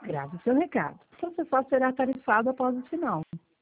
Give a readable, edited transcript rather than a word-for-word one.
Grave seu recado. Seu acessório será tarifado após o sinal.